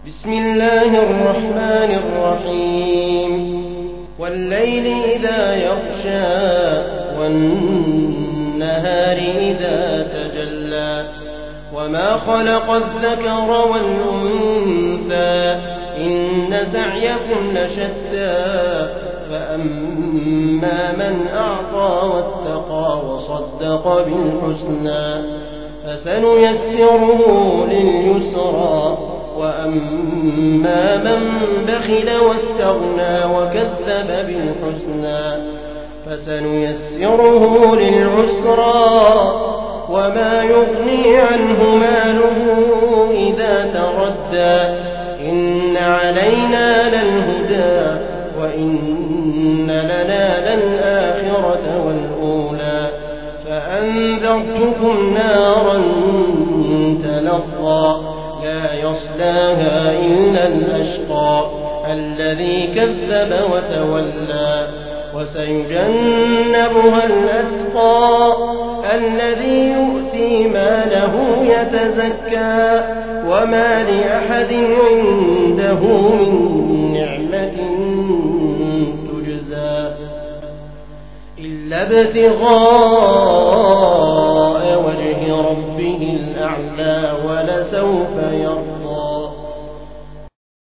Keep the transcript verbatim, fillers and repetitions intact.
بسم الله الرحمن الرحيم والليل إذا يغشى والنهار إذا تجلى وما خلق الذكر والأنثى إن سعيكم لشتى فأما من أعطى واتقى وصدق بالحسنى فسنيسره لليسرى وأما من بخل واستغنى وكذب بالحسنى فسنيسره للعسرى وما يغني عنه ماله إذا تردى إن علينا للهدى وإن لنا للآخرة والأولى فأنذرتكم نارا تلظى لا يصلاها إلا الأشقى الذي كذب وتولى وسيجنبها الأتقى الذي يؤتي ماله يتزكى وما لأحد عنده من نعمة تجزى إلا ابتغاء وجه ربه